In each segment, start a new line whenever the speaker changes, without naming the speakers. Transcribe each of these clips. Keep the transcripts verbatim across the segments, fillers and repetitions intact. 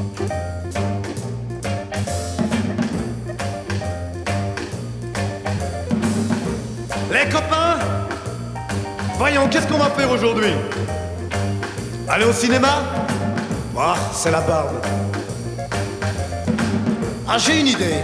Les copains, voyons, qu'est-ce qu'on va faire aujourd'hui? Aller au cinéma? Ah, c'est la barbe. Ah, j'ai une idée.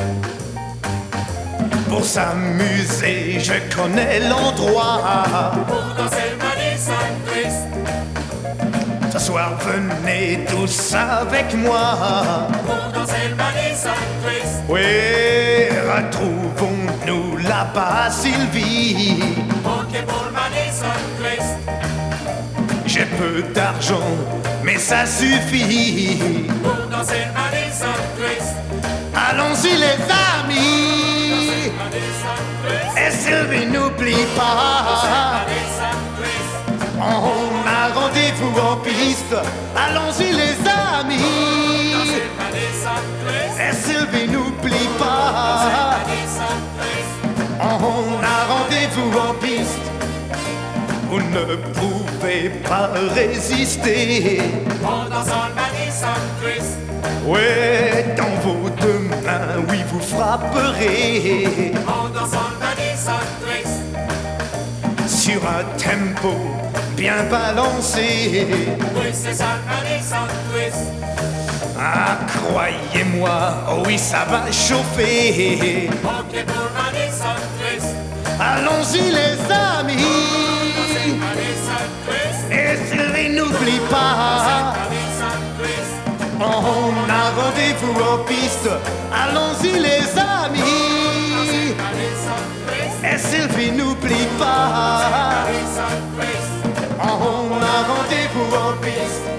Pour s'amuser, je connais l'endroit.
Pour danser le Madison Twist.
Ce soir, venez tous avec moi.
Pour danser le Madison Twist.
Oui, retrouvons-nous là-bas, Sylvie.
Ok pour le Madison Twist.
J'ai peu d'argent, mais ça suffit.
Pour danser le Madison Twist.
Allons-y les amis.
Madison Twist.
Et Sylvie, n'oublie pas,
Madison Twist.
on a rendez-vous en piste. Allons-y les amis.
Danser le Madison Twist.
Et Sylvie, n'oublie pas,
Madison Twist.
on a rendez-vous en piste. Vous ne pouvez pas résister.
En dansant le Madison Twist.
Ouais, dans vos deux mains, oui, vous frapperez
En dansant le Madison Twist.
sur un tempo bien balancé.
Oui, c'est ça le Madison Twist.
Ah, croyez-moi, oh oui, ça va chauffer.
Ok pour le Madison Twist.
Allons-y les amis.
Madison Twist.
Et Sylvie, n'oublie pas,
Madison Twist.
on a rendez-vous en piste. Allons-y les amis.
Madison Twist.
Et Sylvie, n'oublie pas,
Madison Twist.
on a rendez-vous en piste.